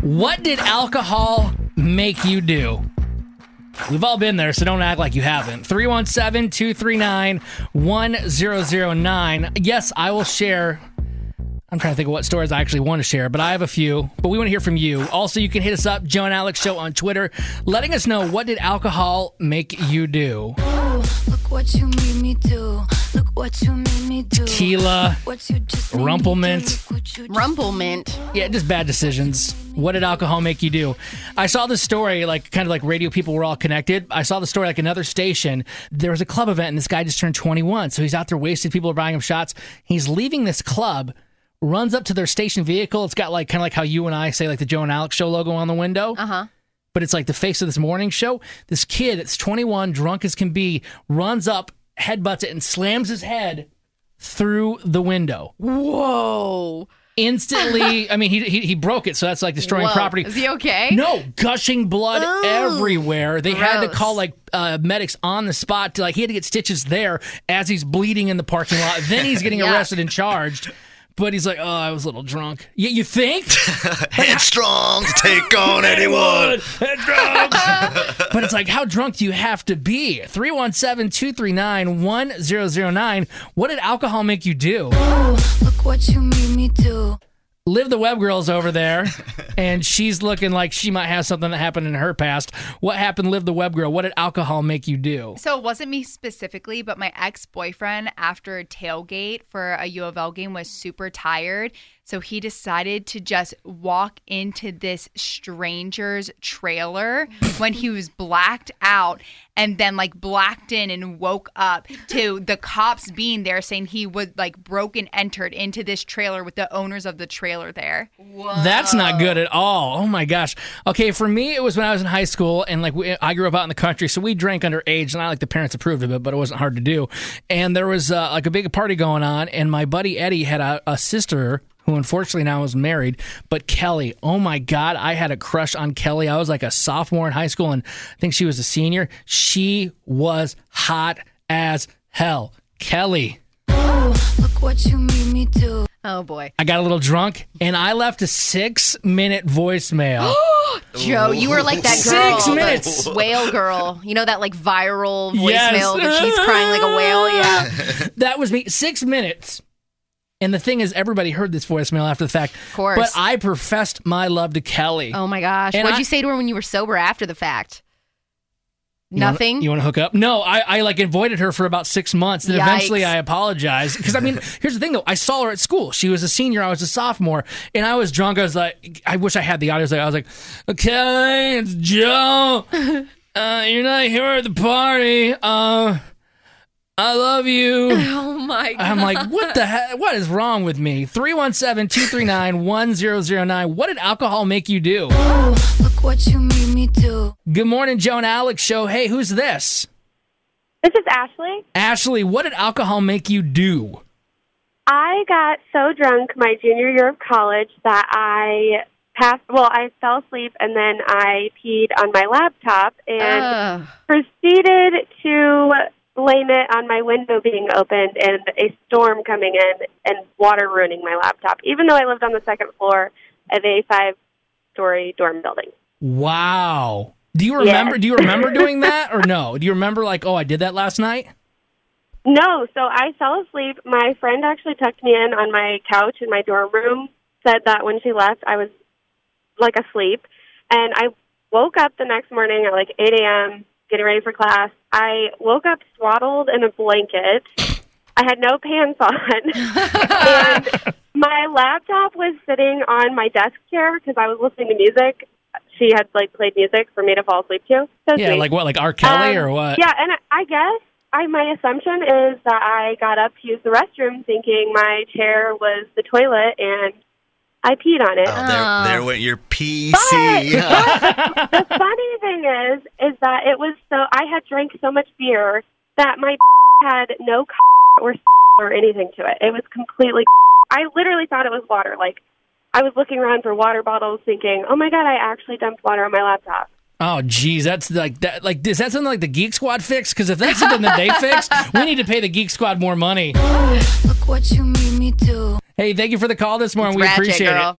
What did alcohol make you do? We've all been there, so don't act like you haven't. 317-239-1009. Yes, I will share. I'm trying to think of what stories I actually want to share, but I have a few. But we want to hear from you. Also, you can hit us up, Joe and Alex Show on Twitter, letting us know, what did alcohol make you do? Ooh, look what you made me do. Look what you made me do. Tequila, Rumplemint. Rumplemint. Yeah, just bad decisions. What did alcohol make you do? I saw this story, like kind of like radio people were all connected. I saw the story like another station. There was a club event, and this guy just turned 21. So he's out there wasted. People are buying him shots. He's leaving this club, runs up to their station vehicle. It's got like kind of like how you and I say like the Joe and Alex Show logo on the window. Uh-huh. But it's like the face of this morning show. This kid, it's 21, drunk as can be, runs up, headbutts it, and slams his head through the window. Whoa. Instantly, I mean, he broke it, so that's like destroying property. Is he okay? No, gushing blood everywhere. They had to Gross. call like medics on the spot. He had to get stitches there as he's bleeding in the parking lot. Then he's getting Yuck. arrested and charged. But he's like, oh, I was a little drunk. Yeah, you think? Headstrong to take on anyone. Headstrong. But it's like, how drunk do you have to be? 317-239-1009. What did alcohol make you do? Ooh, look what you made me do. Liv the Web Girl's over there, and she's looking like she might have something that happened in her past. What happened, Liv the Web Girl? What did alcohol make you do? So it wasn't me specifically, but my ex-boyfriend, after a tailgate for a U of L game, was super tired. So he decided to just walk into this stranger's trailer when he was blacked out, and then like blacked in and woke up to the cops being there saying he was like broke and entered into this trailer with the owners of the trailer there. That's not good at all. Oh my gosh. Okay, for me, it was when I was in high school, and like I grew up out in the country, so we drank underage. Not like the parents approved of it, but it wasn't hard to do. And there was like a big party going on, and my buddy Eddie had a sister who unfortunately now is married, but Kelly, oh my God, I had a crush on Kelly. I was like a sophomore in high school, and I think she was a senior. She was hot as hell. Kelly. Ooh, look what you made me do. Oh, boy. I got a little drunk, and I left a 6-minute voicemail. Joe, you were like that girl. 6 minutes. The whale girl. You know that like viral Yes. voicemail that she's crying like a whale? Yeah. That was me. 6 minutes. And the thing is, everybody heard this voicemail after the fact. Of course. But I professed my love to Kelly. Oh, my gosh. And What'd I- you say to her when you were sober after the fact? You wanna- Nothing? You want to hook up? No, I like avoided her for about 6 months. Then eventually Yikes. I apologized. Because, I mean, here's the thing, though. I saw her at school. She was a senior. I was a sophomore. And I was drunk. I was like, I wish I had the audio. I was like, okay, it's Joe. You're not here at the party. I love you. Oh, my God. I'm like, what the heck? What is wrong with me? 317-239-1009. What did alcohol make you do? Ooh, look what you made me do. Good morning, Joe and Alex Show. Hey, who's this? This is Ashley. Ashley, what did alcohol make you do? I got so drunk my junior year of college that I fell asleep and then I peed on my laptop and proceeded to blame it on my window being opened and a storm coming in and water ruining my laptop, even though I lived on the second floor of a 5-story dorm building. Wow. Do you remember? Yes. Do you remember doing that or no? Do you remember like, oh, I did that last night? No, so I fell asleep. My friend actually tucked me in on my couch in my dorm room, said that when she left, I was like asleep. And I woke up the next morning at like 8 a.m., getting ready for class. I woke up swaddled in a blanket. I had no pants on. And my laptop was sitting on my desk chair because I was listening to music. She had like played music for me to fall asleep to. So Yeah, sweet. like what, like R. Kelly or what? Yeah, and I guess my assumption is that I got up to use the restroom thinking my chair was the toilet and I peed on it. Oh, there went your PC. The funny thing is that it was I had drank so much beer that my had no or anything to it. It was completely. I literally thought it was water. Like I was looking around for water bottles, thinking, "Oh my God, I actually dumped water on my laptop." Oh, geez, that's like that. Like, is that something like the Geek Squad fix? Because if that's something that they fix, we need to pay the Geek Squad more money. Ooh, look what you made me do. Hey, thank you for the call this morning. We Ratchet, appreciate girl. it.